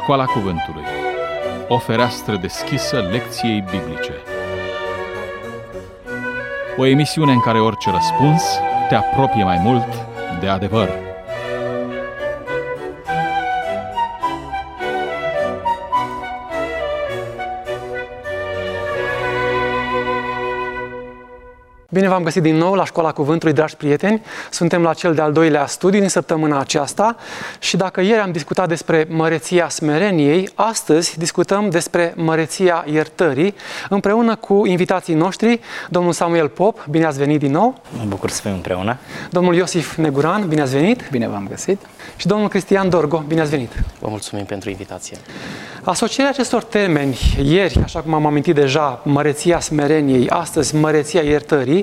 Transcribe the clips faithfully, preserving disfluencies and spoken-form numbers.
Școala Cuvântului. O fereastră deschisă lecției biblice. O emisiune în care orice răspuns te apropie mai mult de adevăr. Bine v-am găsit din nou la Școala Cuvântului, dragi prieteni. Suntem la cel de-al doilea studiu din săptămâna aceasta și dacă ieri am discutat despre măreția smereniei, astăzi discutăm despre măreția iertării împreună cu invitații noștri, domnul Samuel Pop, bine ați venit din nou. Mă bucur să fim împreună. Domnul Iosif Neguran, bine ați venit. Bine v-am găsit. Și domnul Cristian Dorgo, bine ați venit. Vă mulțumim pentru invitație. Asocierea acestor termeni, ieri, așa cum am amintit deja, măreția smereniei, astăzi măreția iertării,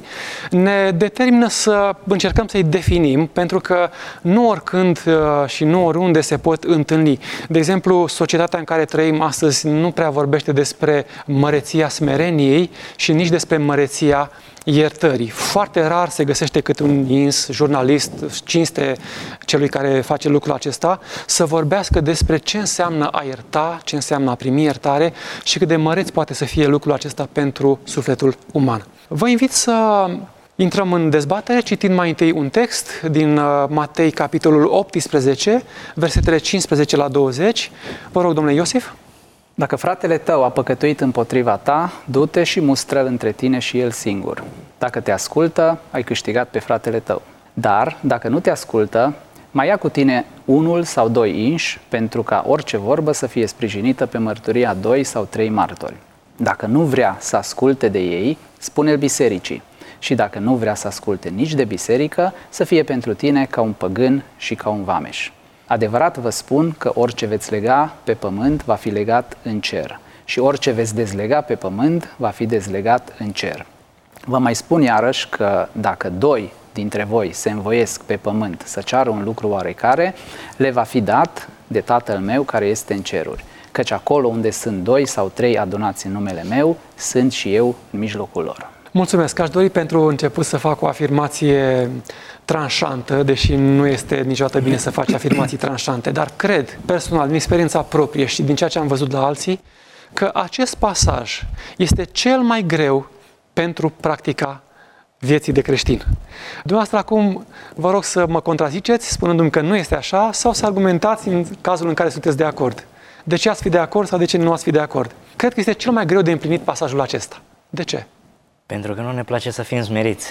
ne determină să încercăm să-i definim, pentru că nu oricând și nu oriunde se pot întâlni. De exemplu, societatea în care trăim astăzi nu prea vorbește despre măreția smereniei și nici despre măreția iertării. Foarte rar se găsește câte un ins, jurnalist, cinste celui care face lucrul acesta, să vorbească despre ce înseamnă a ierta, ce înseamnă a primi iertare și cât de măreț poate să fie lucrul acesta pentru sufletul uman. Vă invit să intrăm în dezbatere citind mai întâi un text din Matei, capitolul optsprezece, versetele cincisprezece la douăzeci. Vă rog, domnule Iosif. Dacă fratele tău a păcătuit împotriva ta, du-te și mustră-l între tine și el singur. Dacă te ascultă, ai câștigat pe fratele tău. Dar, dacă nu te ascultă, mai ia cu tine unul sau doi inși, pentru ca orice vorbă să fie sprijinită pe mărturia doi sau trei martori. Dacă nu vrea să asculte de ei, spune-l bisericii. Și dacă nu vrea să asculte nici de biserică, să fie pentru tine ca un păgân și ca un vameș. Adevărat vă spun că orice veți lega pe pământ va fi legat în cer și orice veți dezlega pe pământ va fi dezlegat în cer. Vă mai spun iarăși că dacă doi dintre voi se învoiesc pe pământ să ceară un lucru oarecare, le va fi dat de Tatăl meu care este în ceruri. Căci acolo unde sunt doi sau trei adunați în numele meu, sunt și eu în mijlocul lor. Mulțumesc. Aș dori pentru început să fac o afirmație tranșantă, deși nu este niciodată bine să faci afirmații tranșante, dar cred, personal, din experiența proprie și din ceea ce am văzut la alții, că acest pasaj este cel mai greu pentru practica vieții de creștin. Dumneavoastră acum vă rog să mă contraziceți spunându-mi că nu este așa sau să argumentați în cazul în care sunteți de acord. De ce ați fi de acord sau de ce nu ați fi de acord? Cred că este cel mai greu de împlinit pasajul acesta. De ce? Pentru că nu ne place să fim smeriți.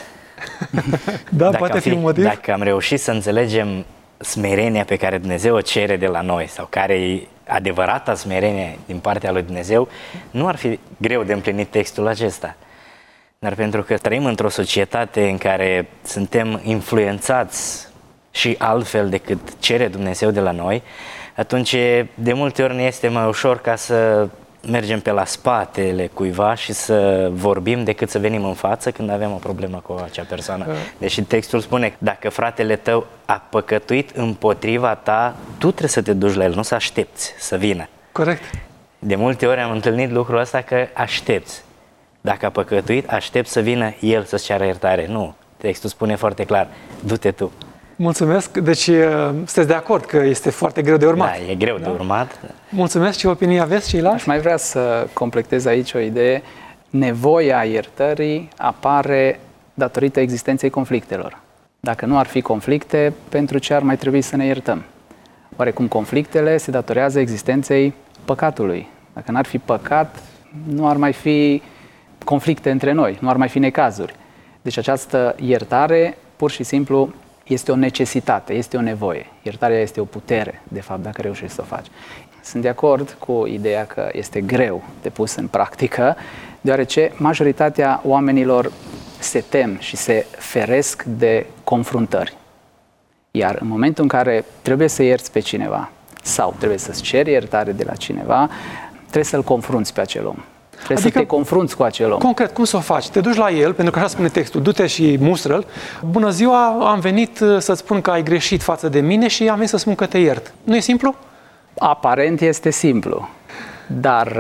Da, dacă poate fi un motiv. Dacă am reușit să înțelegem smerenia pe care Dumnezeu o cere de la noi sau care e adevărata smerenie din partea lui Dumnezeu, nu ar fi greu de împlinit textul acesta. Dar pentru că trăim într-o societate în care suntem influențați și altfel decât cere Dumnezeu de la noi, atunci de multe ori ne este mai ușor ca să mergem pe la spatele cuiva și să vorbim decât să venim în față când avem o problemă cu acea persoană. Deși textul spune, dacă fratele tău a păcătuit împotriva ta, tu trebuie să te duci la el, nu să aștepți să vină. Corect. De multe ori am întâlnit lucrul ăsta că aștepți. Dacă a păcătuit, aștepți să vină el să-ți ceară iertare. Nu. Textul spune foarte clar, du-te tu. Mulțumesc. Deci sunteți de acord că este foarte greu de urmat. Da, e greu da? de urmat. Mulțumesc. Ce opinie aveți ceilalți? Aș mai vrea să completez aici o idee. Nevoia iertării apare datorită existenței conflictelor. Dacă nu ar fi conflicte, pentru ce ar mai trebui să ne iertăm? Oarecum conflictele se datorează existenței păcatului. Dacă n-ar fi păcat, nu ar mai fi conflicte între noi, nu ar mai fi necazuri. Deci această iertare, pur și simplu, este o necesitate, este o nevoie. Iertarea este o putere, de fapt, dacă reușești să o faci. Sunt de acord cu ideea că este greu de pus în practică, deoarece majoritatea oamenilor se tem și se feresc de confruntări. Iar în momentul în care trebuie să ierți pe cineva sau trebuie să-ți ceri iertare de la cineva, trebuie să-l confrunți pe acel om. Trebuie adică, să te confrunți cu acel om. Concret, cum să o faci? Te duci la el, pentru că așa spune textul, du-te și mustră-l. Bună ziua, am venit să-ți spun că ai greșit față de mine și am venit să spun că te iert. Nu e simplu? Aparent este simplu, dar...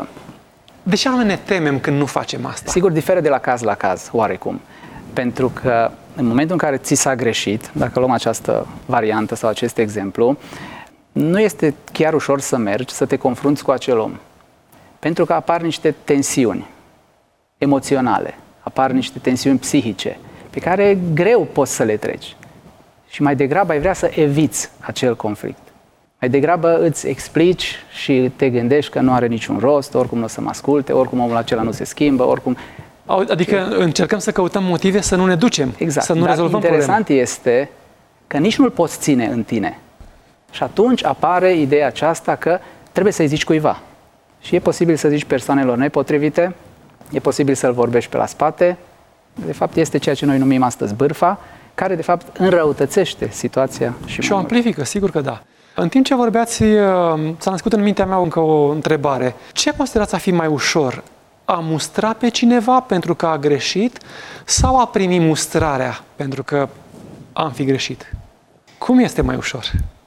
De ce anume ne temem când nu facem asta? Sigur, diferă de la caz la caz, oarecum. Pentru că în momentul în care ți s-a greșit, dacă luăm această variantă sau acest exemplu, nu este chiar ușor să mergi, să te confrunți cu acel om. Pentru că apar niște tensiuni emoționale, apar niște tensiuni psihice, pe care greu poți să le treci. Și mai degrabă ai vrea să eviți acel conflict. Mai degrabă îți explici și te gândești că nu are niciun rost, oricum nu o să mă asculte, oricum omul acela nu se schimbă, oricum... Adică încercăm să căutăm motive să nu ne ducem, exact. să nu Dar rezolvăm interesant problema. este că nici nu-l poți ține în tine. Și atunci apare ideea aceasta că trebuie să-i zici cuiva. Și e posibil să zici persoanelor nepotrivite, e posibil să-l vorbești pe la spate. De fapt, este ceea ce noi numim astăzi bârfa, care de fapt înrăutățește situația și, și o amplifică, sigur că da. În timp ce vorbeați, s-a născut în mintea mea încă o întrebare. Ce considerați a fi mai ușor? A mustra pe cineva pentru că a greșit sau a primi mustrarea pentru că am fi greșit? Cum este mai ușor?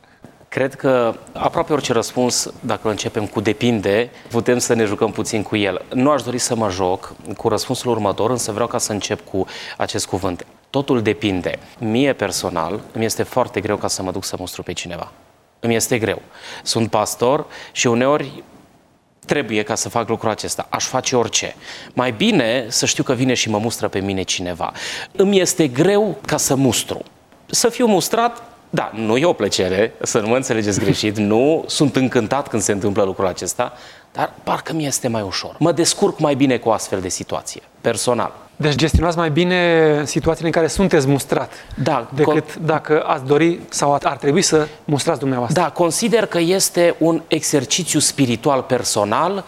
Cred că aproape orice răspuns, dacă îl începem cu depinde, putem să ne jucăm puțin cu el. Nu aș dori să mă joc cu răspunsul următor, însă vreau ca să încep cu acest cuvânt. Totul depinde. Mie personal, îmi este foarte greu ca să mă duc să mustru pe cineva. Îmi este greu. Sunt pastor și uneori trebuie ca să fac lucrul acesta. Aș face orice. Mai bine să știu că vine și mă mustră pe mine cineva. Îmi este greu ca să mustru. Să fiu mustrat, da, nu e o plăcere, să nu mă înțelegeți greșit, nu sunt încântat când se întâmplă lucrul acesta, dar parcă mi este mai ușor. Mă descurc mai bine cu o astfel de situație, personal. Deci gestionați mai bine situațiile în care sunteți mustrat Da, decât dacă ați dori sau ar trebui să mustrați dumneavoastră. Da, consider că este un exercițiu spiritual personal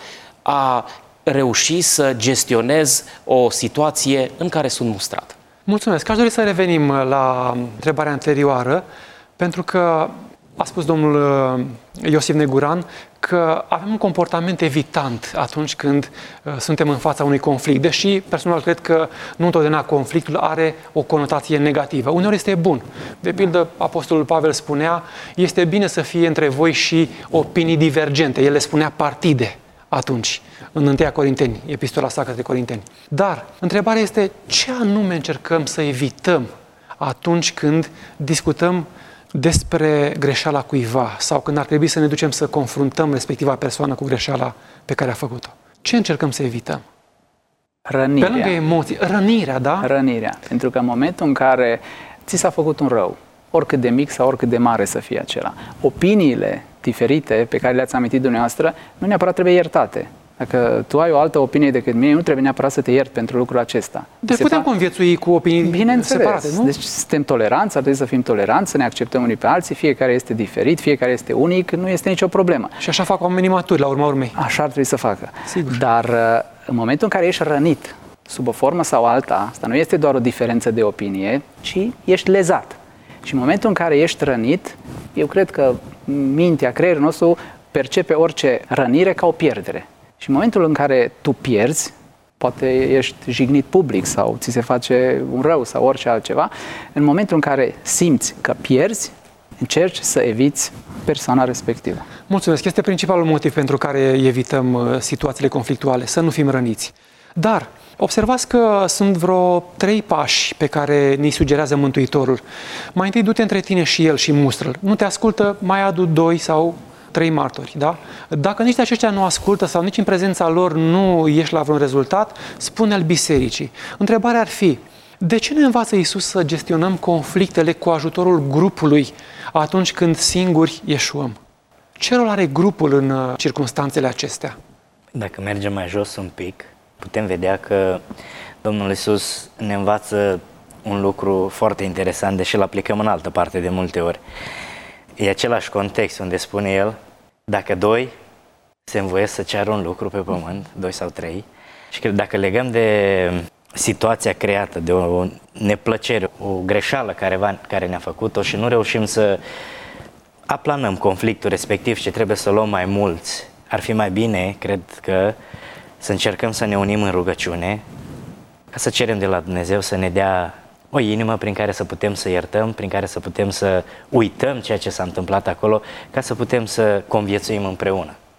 a reuși să gestionez o situație în care sunt mustrat. Mulțumesc. Aș dori să revenim la întrebarea anterioară, pentru că a spus domnul Iosif Neguran că avem un comportament evitant atunci când uh, suntem în fața unui conflict, deși personal cred că nu întotdeauna conflictul are o conotație negativă. Uneori este bun. De pildă, apostolul Pavel spunea, este bine să fie între voi și opinii divergente. El le spunea partide atunci, în întâi Corinteni, epistola sa către Corinteni. Dar întrebarea este, ce anume încercăm să evităm atunci când discutăm despre greșeala cuiva sau când ar trebui să ne ducem să confruntăm respectiva persoană cu greșeala pe care a făcut-o? Ce încercăm să evităm? Rănirea. Pe lângă emoții, rănirea, da? Rănirea. Pentru că în momentul în care ți s-a făcut un rău, oricât de mic sau oricât de mare să fie acela, opiniile diferite pe care le-ați amintit dumneavoastră nu neapărat trebuie iertate. Dacă tu ai o altă opinie decât mine, nu trebuie neapărat să te iert pentru lucrul acesta. Deci putem conviețui cu opinii Bineînțeles. separate, nu? Deci suntem toleranți, ar trebui să fim toleranți, să ne acceptăm unii pe alții, fiecare este diferit, fiecare este unic, nu este nicio problemă. Și așa fac oamenii maturi, la urma urmei. Așa ar trebui să facă. Sigur. Dar în momentul în care ești rănit, sub o formă sau alta, asta nu este doar o diferență de opinie, ci ești lezat. Și în momentul în care ești rănit, eu cred că mintea, creierul nostru percepe orice rănire ca o pierdere. Și în momentul în care tu pierzi, poate ești jignit public sau ți se face un rău sau orice altceva, în momentul în care simți că pierzi, încerci să eviți persoana respectivă. Mulțumesc. Este principalul motiv pentru care evităm situațiile conflictuale, să nu fim răniți. Dar observați că sunt vreo trei pași pe care ni sugerează Mântuitorul. Mai întâi du-te între tine și el și mustră-l. Nu te ascultă, mai adu doi sau trei martori, da? Dacă nici de aceștia nu ascultă sau nici în prezența lor nu ieși la vreun rezultat, spune-l bisericii. Întrebarea ar fi, de ce ne învață Iisus să gestionăm conflictele cu ajutorul grupului atunci când singuri ieșuăm? Ce rol are grupul în circunstanțele acestea? Dacă mergem mai jos un pic, putem vedea că Domnul Iisus ne învață un lucru foarte interesant, deși îl aplicăm în altă parte de multe ori. E același context unde spune el, dacă doi se învoiesc să ceară un lucru pe pământ, doi sau trei, și că dacă legăm de situația creată, de o neplăcere, o greșeală care, care ne-a făcut-o și nu reușim să aplanăm conflictul respectiv și trebuie să luăm mai mulți, ar fi mai bine, cred că, să încercăm să ne unim în rugăciune, ca să cerem de la Dumnezeu să ne dea o inimă prin care să putem să iertăm, prin care să putem să uităm ceea ce s-a întâmplat acolo, ca să putem să conviețuim împreună.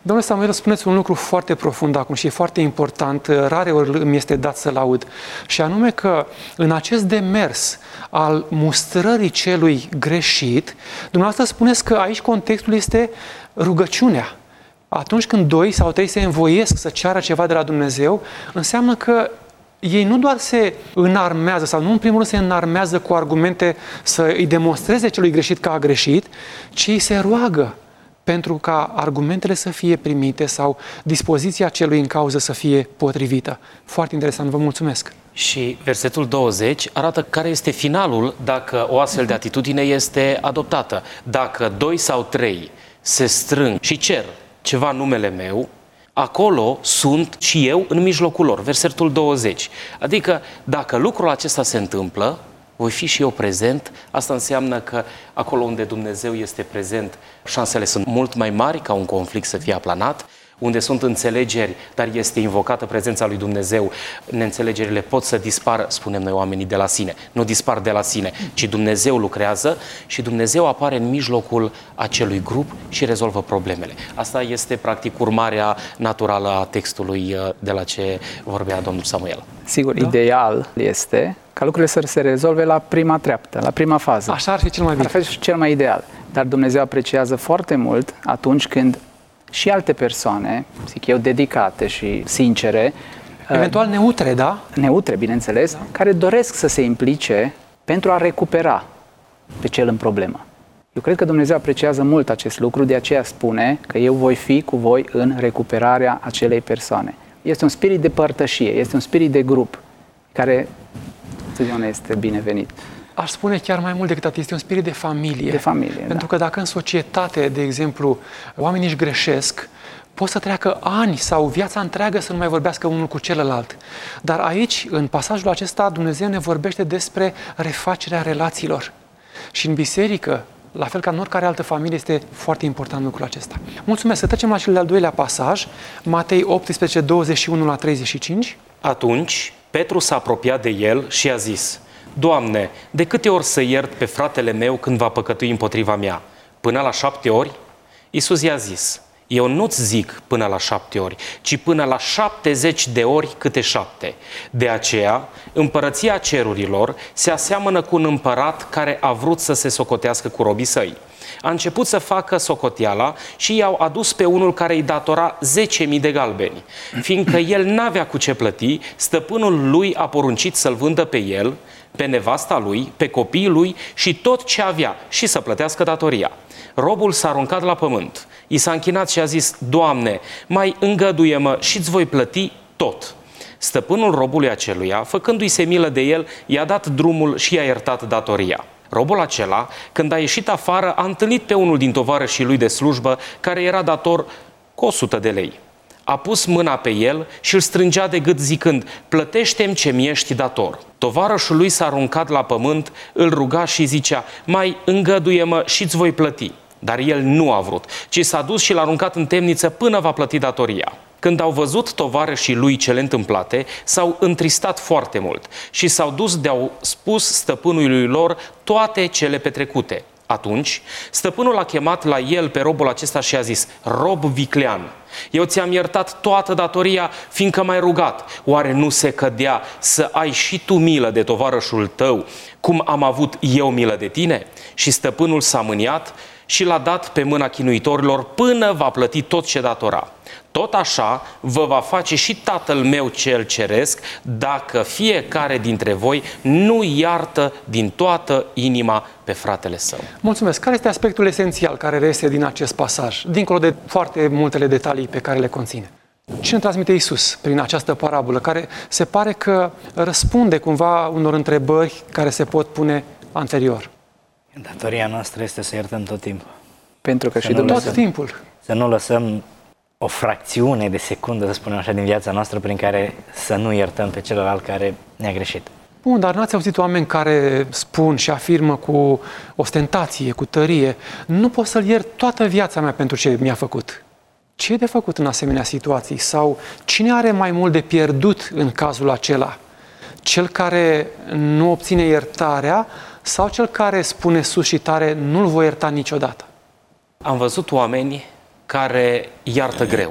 Domnule Samuel, spuneți un lucru foarte profund acum și e foarte important, rare ori îmi este dat să-l aud, și anume că în acest demers al mustrării celui greșit, dumneavoastră spuneți că aici contextul este rugăciunea. Atunci când doi sau trei se învoiesc să ceară ceva de la Dumnezeu, înseamnă că ei nu doar se înarmează, sau nu în primul rând se înarmează cu argumente să îi demonstreze celui greșit că a greșit, ci ei se roagă pentru ca argumentele să fie primite sau dispoziția celui în cauză să fie potrivită. Foarte interesant, vă mulțumesc! Și versetul douăzeci arată care este finalul dacă o astfel de atitudine este adoptată. Dacă doi sau trei se strâng și cer ceva în numele meu, acolo sunt și eu în mijlocul lor. Versetul douăzeci. Adică dacă lucrul acesta se întâmplă, voi fi și eu prezent. Asta înseamnă că acolo unde Dumnezeu este prezent, șansele sunt mult mai mari ca un conflict să fie aplanat. Unde sunt înțelegeri, dar este invocată prezența lui Dumnezeu, neînțelegerile pot să dispară, spunem noi oamenii, de la sine. Nu dispar de la sine, ci Dumnezeu lucrează și Dumnezeu apare în mijlocul acelui grup și rezolvă problemele. Asta este practic urmarea naturală a textului de la ce vorbea domnul Samuel. Sigur, da? Ideal este ca lucrurile să se rezolve la prima treaptă, la prima fază. Așa ar fi cel mai bine. Ar fi cel mai ideal. Dar Dumnezeu apreciază foarte mult atunci când și alte persoane, zic eu, dedicate și sincere, eventual neutre, da? Neutre, bineînțeles, da. Care doresc să se implice pentru a recupera pe cel în problemă. Eu cred că Dumnezeu apreciază mult acest lucru, de aceea spune că eu voi fi cu voi în recuperarea acelei persoane. Este un spirit de părtășie, este un spirit de grup care, totdeauna este binevenit. Aș spune chiar mai mult decât atât, este un spirit de familie. De familie, Pentru da. că dacă în societate, de exemplu, oamenii își greșesc, pot să treacă ani sau viața întreagă să nu mai vorbească unul cu celălalt. Dar aici, în pasajul acesta, Dumnezeu ne vorbește despre refacerea relațiilor. Și în biserică, la fel ca în oricare altă familie, este foarte important lucrul acesta. Mulțumesc! Să trecem la cel de-al doilea pasaj, Matei optsprezece, douăzeci și unu la treizeci și cinci. Atunci, Petru s-a apropiat de el și a zis: Doamne, de câte ori să iert pe fratele meu când va păcătui împotriva mea? Până la șapte ori? Iisus i-a zis: eu nu-ți zic până la șapte ori, ci până la șaptezeci de ori câte șapte. De aceea, împărăția cerurilor se aseamănă cu un împărat care a vrut să se socotească cu robii săi. A început să facă socoteala și i-au adus pe unul care îi datora zece mii de galbeni. Fiindcă el n-avea cu ce plăti, stăpânul lui a poruncit să-l vândă pe el, pe nevasta lui, pe copiii lui și tot ce avea și să plătească datoria. Robul s-a aruncat la pământ, i s-a închinat și a zis: Doamne, mai îngăduie-mă și îți voi plăti tot. Stăpânul robului aceluia, făcându-i se milă de el, i-a dat drumul și i-a iertat datoria. Robul acela, când a ieșit afară, a întâlnit pe unul din tovarășii lui de slujbă, care era dator cu o sută de lei. A pus mâna pe el și îl strângea de gât zicând: plătește-mi ce mi-ești dator. Tovarășul lui s-a aruncat la pământ, îl ruga și zicea: mai îngăduie-mă și îți voi plăti. Dar el nu a vrut, ci s-a dus și l-a aruncat în temniță până va plăti datoria. Când au văzut tovarășii lui cele întâmplate, s-au întristat foarte mult și s-au dus de-au spus stăpânului lor toate cele petrecute. Atunci, stăpânul a chemat la el pe robul acesta și a zis: rob viclean, eu ți-am iertat toată datoria, fiindcă m-ai rugat. Oare nu se cădea să ai și tu milă de tovarășul tău, cum am avut eu milă de tine? Și stăpânul s-a mâniat și l-a dat pe mâna chinuitorilor până va plăti tot ce datora. Tot așa vă va face și Tatăl meu cel ceresc, dacă fiecare dintre voi nu iartă din toată inima pe fratele său. Mulțumesc. Care este aspectul esențial care reiese din acest pasaj, dincolo de foarte multele detalii pe care le conține? Ce ne transmite Iisus prin această parabolă, care se pare că răspunde cumva unor întrebări care se pot pune anterior? Datoria noastră este să iertăm tot timpul. Pentru că să și Dumnezeu. Tot timpul. Să nu lăsăm o fracțiune de secundă, să spunem așa, din viața noastră prin care să nu iertăm pe celălalt care ne-a greșit. Bun, dar n-ați auzit oameni care spun și afirmă cu ostentație, cu tărie: nu pot să-l iert toată viața mea pentru ce mi-a făcut. Ce e de făcut în asemenea situații? Sau cine are mai mult de pierdut în cazul acela? Cel care nu obține iertarea sau cel care spune sus și tare: nu-l voi ierta niciodată? Am văzut oameni care iartă greu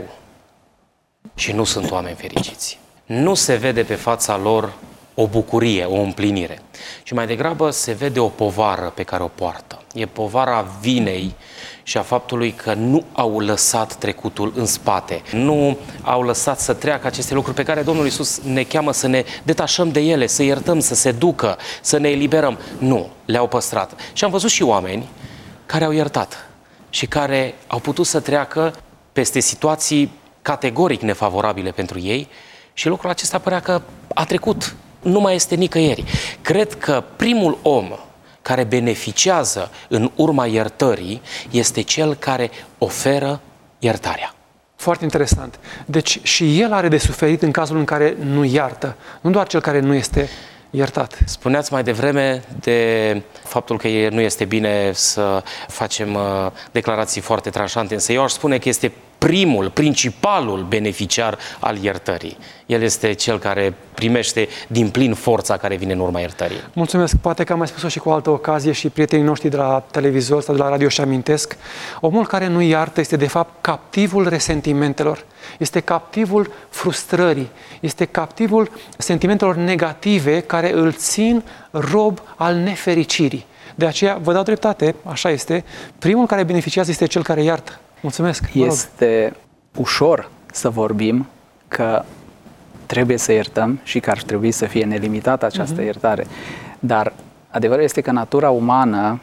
și nu sunt oameni fericiți. Nu se vede pe fața lor o bucurie, o împlinire, ci mai degrabă se vede o povară pe care o poartă. E povara vinei și a faptului că nu au lăsat trecutul în spate, nu au lăsat să treacă aceste lucruri pe care Domnul Iisus ne cheamă să ne detașăm de ele, să iertăm, să se ducă, să ne eliberăm. Nu, le-au păstrat. Și am văzut și oameni care au iertat și care au putut să treacă peste situații categoric nefavorabile pentru ei și lucrul acesta părea că a trecut, nu mai este nicăieri. Cred că primul om care beneficiază în urma iertării este cel care oferă iertarea. Foarte interesant. Deci și el are de suferit în cazul în care nu iartă, nu doar cel care nu este iertat. Spuneați mai devreme de faptul că nu este bine să facem declarații foarte tranșante, însă eu aș spune că este primul, principalul beneficiar al iertării. El este cel care primește din plin forța care vine în urma iertării. Mulțumesc. Poate că am mai spus-o și cu altă ocazie și prietenii noștri de la televizor sau de la radio și amintesc. Omul care nu iartă este de fapt captivul resentimentelor, este captivul frustrării, este captivul sentimentelor negative care îl țin rob al nefericirii. De aceea vă dau dreptate, așa este, primul care beneficiază este cel care iartă. Mulțumesc. Este ușor să vorbim că trebuie să iertăm și că ar trebui să fie nelimitată această uh-huh. iertare. Dar adevărul este că natura umană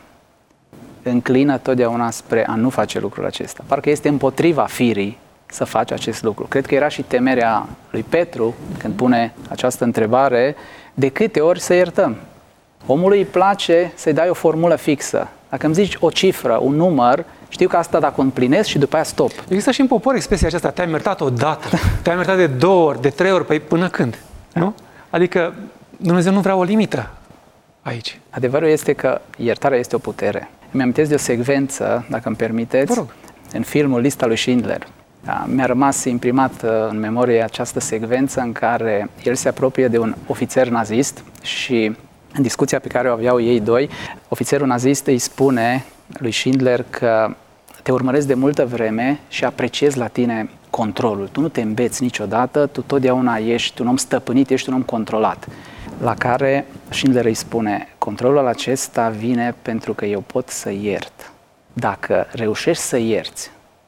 înclină totdeauna spre a nu face lucrul acesta. Parcă este împotriva firii să faci acest lucru. Cred că era și temerea lui Petru când pune această întrebare: de câte ori să iertăm? Omului îi place să-i dai o formulă fixă. Dacă îmi zici o cifră, un număr, știu că asta dacă o împlinesc și după aia stop. Există și în popor expresia aceasta: te-am iertat odată, te-am iertat de două ori, de trei ori, păi până când? Nu? Adică Dumnezeu nu vrea o limită aici. Adevărul este că iertarea este o putere. Îmi amintesc de o secvență, dacă îmi permiteți, Vă rog. în filmul Lista lui Schindler. Da, mi-a rămas imprimat în memorie această secvență în care el se apropie de un ofițer nazist și în discuția pe care o aveau ei doi, ofițerul nazist îi spune lui Schindler că te urmăresc de multă vreme și apreciez la tine controlul. Tu nu te îmbeți niciodată, tu totdeauna ești un om stăpânit, ești un om controlat. La care Schindler îi spune: controlul acesta vine pentru că eu pot să iert. Dacă reușești să ierți,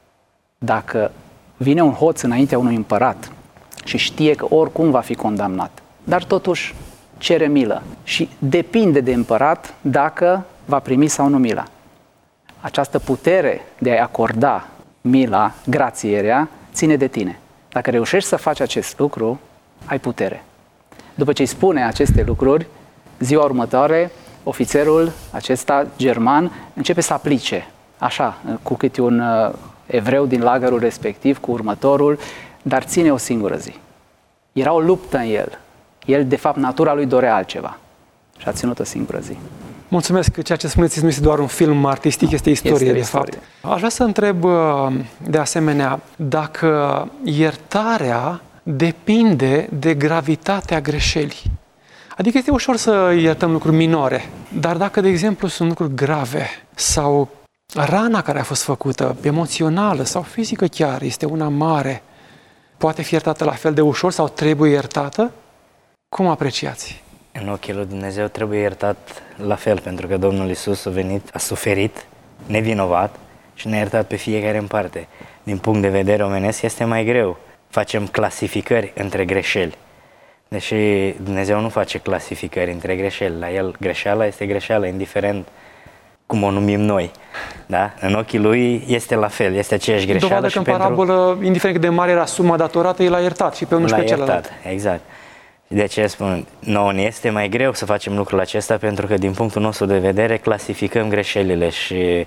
dacă vine un hoț înaintea unui împărat și știe că oricum va fi condamnat, dar totuși cere milă și depinde de împărat dacă va primi sau nu mila. Această putere de a-i acorda mila, grațierea, ține de tine. Dacă reușești să faci acest lucru, ai putere. După ce îi spune aceste lucruri, ziua următoare, ofițerul acesta german începe să aplice, așa, cu câte un uh, evreu din lagărul respectiv, cu următorul, dar ține o singură zi. Era o luptă în el. El, de fapt, natura lui dorea altceva și a ținut o singură zi. Mulțumesc că ceea ce spuneți nu este doar un film artistic, este istorie, este de istorie. fapt. Aș vrea să întreb, de asemenea, dacă iertarea depinde de gravitatea greșelii. Adică este ușor să iertăm lucruri minore, dar dacă, de exemplu, sunt lucruri grave sau rana care a fost făcută, emoțională sau fizică chiar, este una mare, poate fi iertată la fel de ușor sau trebuie iertată? Cum apreciați? În ochii lui Dumnezeu trebuie iertat la fel, pentru că Domnul Iisus a venit, a suferit, nevinovat și ne-a iertat pe fiecare în parte. Din punct de vedere omenesc este mai greu. Facem clasificări între greșeli. Deși Dumnezeu nu face clasificări între greșeli. La El greșeala este greșeală, indiferent cum o numim noi. Da? În ochii Lui este la fel, este aceeași greșeală. Dovadă că în parabolă, indiferent cât de mare era suma datorată, El a iertat și pe unul și pe celălalt. Exact. De aceea spun, nouă ne este mai greu să facem lucrul acesta, pentru că din punctul nostru de vedere clasificăm greșelile și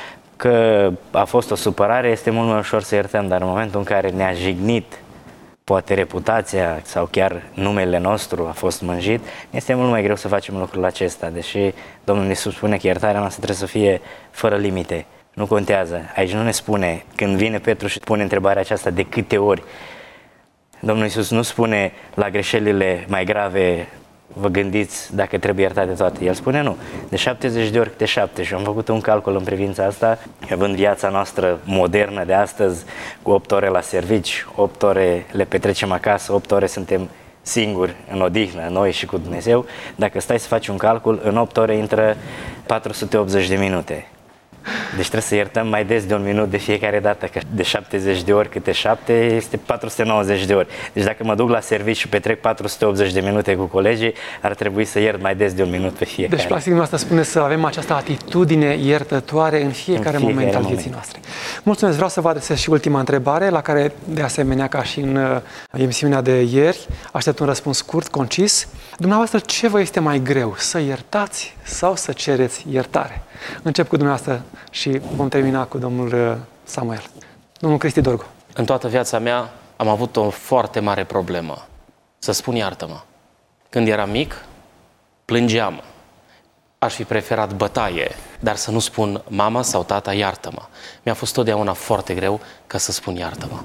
că a fost o supărare este mult mai ușor să iertăm, dar în momentul în care ne-a jignit poate reputația sau chiar numele nostru a fost mânjit, este mult mai greu să facem lucrul acesta, deși Domnul Iisus spune că iertarea noastră trebuie să fie fără limite. Nu contează. Aici nu ne spune, când vine Petru și pune întrebarea aceasta de câte ori, Domnul Iisus nu spune la greșelile mai grave vă gândiți dacă trebuie iertate toate. El spune nu, de șaptezeci de ori câte șapte. Și am făcut un calcul în privința asta, având viața noastră modernă de astăzi, cu opt ore la servici, opt ore le petrecem acasă, opt ore suntem singuri în odihnă, noi și cu Dumnezeu. Dacă stai să faci un calcul, în opt ore intră patru sute optzeci de minute. Deci trebuie să iertăm mai des de un minut de fiecare dată, că de șaptezeci de ori câte șapte este patru sute nouăzeci de ori. Deci dacă mă duc la serviciu și petrec patru sute optzeci de minute cu colegii, ar trebui să iert mai des de un minut pe fiecare. Deci, practic, noastră spune să avem această atitudine iertătoare în fiecare, în fiecare moment al vieții noastre. Mulțumesc, vreau să vă adresez și ultima întrebare, la care, de asemenea, ca și în uh, emisiunea de ieri, aștept un răspuns scurt, concis. Dumneavoastră, ce vă este mai greu, să iertați sau să cereți iertare? Încep cu dumneavoastră și vom termina cu domnul Samuel. Domnul Cristi Dorgu. În toată viața mea am avut o foarte mare problemă, să spun iartă-mă. Când eram mic, plângeam. Aș fi preferat bătaie, dar să nu spun mama sau tata iartă-mă. Mi-a fost totdeauna foarte greu ca să spun iartă-mă.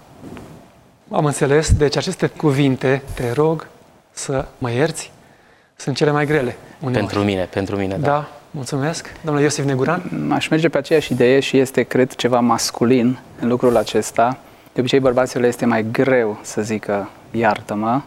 Am înțeles, deci aceste cuvinte, te rog să mă ierți, sunt cele mai grele uneori. Pentru mine, pentru mine, da. Da. Mulțumesc. Domnule Iosif Neguran? Aș merge pe aceeași idee și este, cred, ceva masculin în lucrul acesta. De obicei, bărbaților este mai greu să zică iartă-mă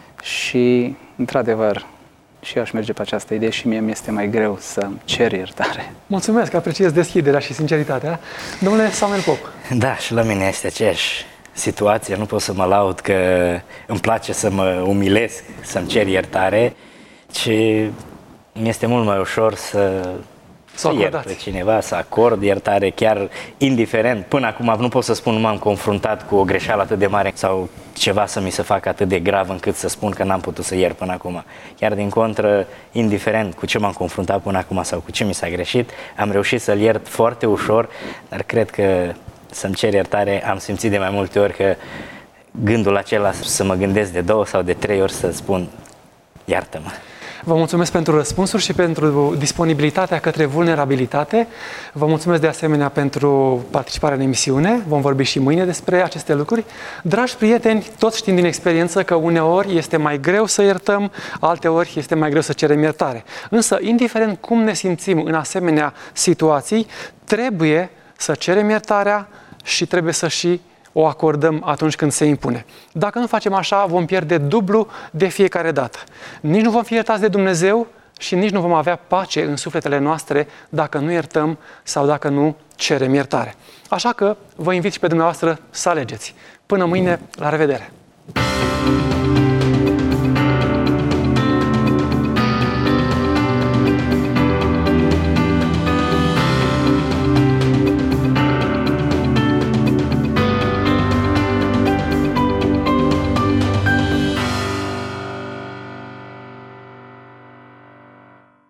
și, într-adevăr, și eu aș merge pe această idee și mie mi este mai greu să cer iertare. Mulțumesc, apreciez deschiderea și sinceritatea. Domnule Samuel Pop? Da, și la mine este aceeași situație. Nu pot să mă laud că îmi place să mă umilesc, să-mi cer iertare, ci mi-este mult mai ușor să, să iert pe cineva, să acord iertare, chiar indiferent. Până acum nu pot să spun, nu m-am confruntat cu o greșeală atât de mare sau ceva să mi se facă atât de grav încât să spun că n-am putut să iert până acum. Chiar din contră, indiferent cu ce m-am confruntat până acum sau cu ce mi s-a greșit, am reușit să-l iert foarte ușor, dar cred că să-mi cer iertare, am simțit de mai multe ori că gândul acela să mă gândesc de două sau de trei ori să spun iartă-mă. Vă mulțumesc pentru răspunsuri și pentru disponibilitatea către vulnerabilitate. Vă mulțumesc de asemenea pentru participarea în emisiune. Vom vorbi și mâine despre aceste lucruri. Dragi prieteni, toți știm din experiență că uneori este mai greu să iertăm, alteori este mai greu să cerem iertare. Însă, indiferent cum ne simțim în asemenea situații, trebuie să cerem iertarea și trebuie să și o acordăm atunci când se impune. Dacă nu facem așa, vom pierde dublu de fiecare dată. Nici nu vom fi iertați de Dumnezeu și nici nu vom avea pace în sufletele noastre dacă nu iertăm sau dacă nu cerem iertare. Așa că vă invit și pe dumneavoastră să alegeți. Până mâine, la revedere!